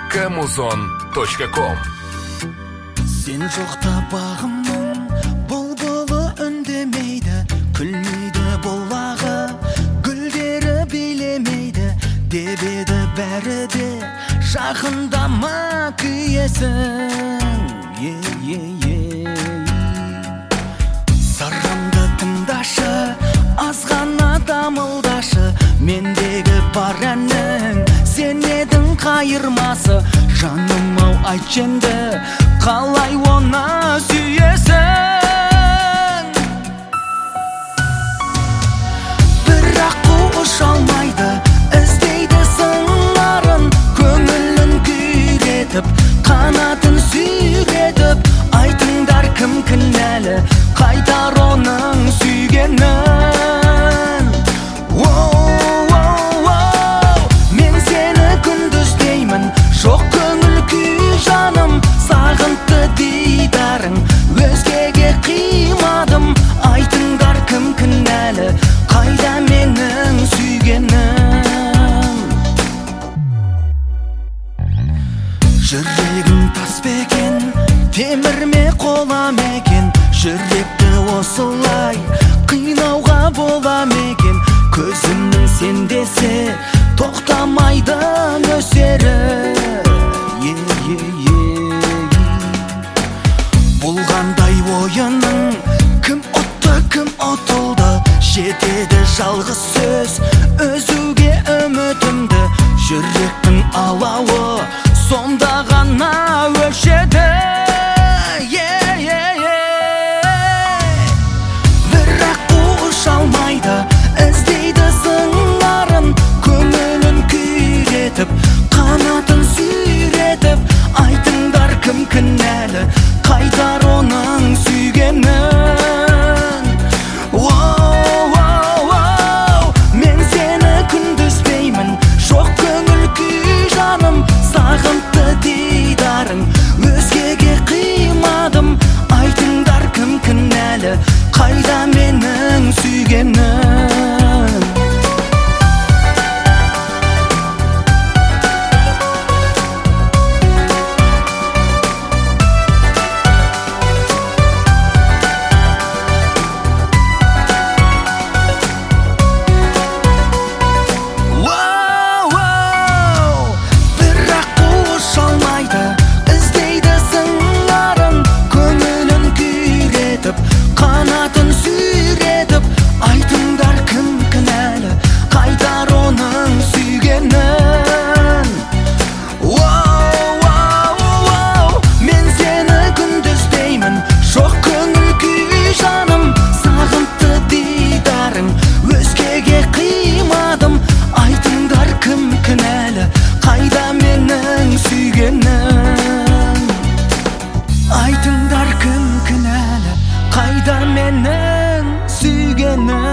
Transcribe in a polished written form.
kmuzon.com. Sen жоқта бағымның бұлбұлы үндемейді, күлмейді бұлағы, гүлдері билемейді деп еді бәрі де, жақындама күйесің. Сырымды тыңдашы, аз ғана дамылдашы, мендегі бар әннің сен едің қайырмасы. Жаным-ау, айтшы енді, қалай оны сүйесің? Бірақ құш алмайды, іздейді сыңарын, көңілін күйретіп, қанатын сүйретіп. Айтыңдар, кім кінәлі, қайтар оның сүйгенін? Мен сені күндіз деймін, жоқ көңіл күй жаным, сағынты дидарың, өзгеге қимадым. Айтыңдар, кім кінәлі, қайда менің сүйгенім? Жүрегім тас бекен, темір ме қола мекен, жүректі осылай қинауға бола мекен? Көзімнің сендесе тоқтамайды нөсері. Болғандай ойының, кім ұтты, кім ұтылды? Жетеді жалғыз сөз, өзуге үмітімді. Жүректің алауы сонда ғана өшеді. Бірақ құш алмайды, іздейді сыңарын, көңілін күйретіп, қанатын сүйретіп. Айтыңдар, кім кінәлі, қайтар оның сүйгенін? Мен сені күндіз деймін, жоқ көңіл күй жаным, сағынты дидарың, өзгеге қимадым. Айтыңдар, кім кінәлі, қайда менің сүйгенім? Қанатын сүйретіп. Айтыңдар, кім кінәлі, қайтар оның сүйгенін? Мен сені күндіз деймін, жоқ көңіл күй жаным, сағынты дидарың, өзгеге қимадым. Айтыңдар, кім кінәлі, қайда менің сүйгенім? Айтыңдар, кім кінәлі, қайда менің сүйгенім?